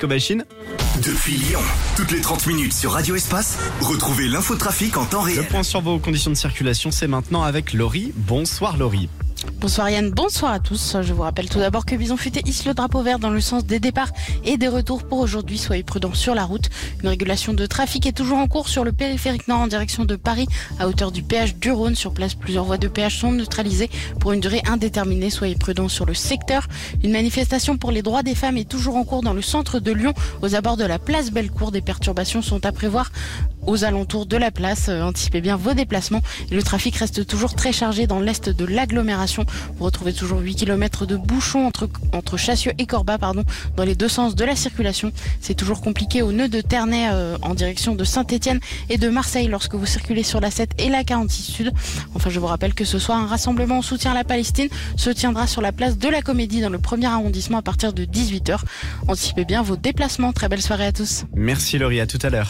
Machine. Depuis Lyon, toutes les 30 minutes sur Radio Espace, retrouvez l'infotrafic en temps Le réel. point sur vos conditions de circulation, c'est maintenant avec Laurie. Bonsoir Laurie. Bonsoir Yann, bonsoir à tous. Je vous rappelle tout d'abord que Bison Futé hisse le drapeau vert dans le sens des départs et des retours pour aujourd'hui. Soyez prudents sur la route. Une régulation de trafic est toujours en cours sur le périphérique nord en direction de Paris à hauteur du péage du Rhône. Sur place, plusieurs voies de péage sont neutralisées pour une durée indéterminée. Soyez prudents sur le secteur. Une manifestation pour les droits des femmes est toujours en cours dans le centre de Lyon aux abords de la place Bellecour. Des perturbations sont à prévoir aux alentours de la place. Anticipez bien vos déplacements. Et le trafic reste toujours très chargé dans l'est de l'agglomération. Vous retrouvez toujours 8 km de bouchons entre Chassieux et Corba, dans les deux sens de la circulation. C'est toujours compliqué au nœud de Ternay en direction de Saint-Etienne et de Marseille lorsque vous circulez sur la 7 et la 46 Sud. Enfin, je vous rappelle que ce soir, un rassemblement en soutien à la Palestine se tiendra sur la place de la Comédie dans le 1er arrondissement à partir de 18h. Anticipez bien vos déplacements. Très belle soirée à tous. Merci Laurie, à tout à l'heure.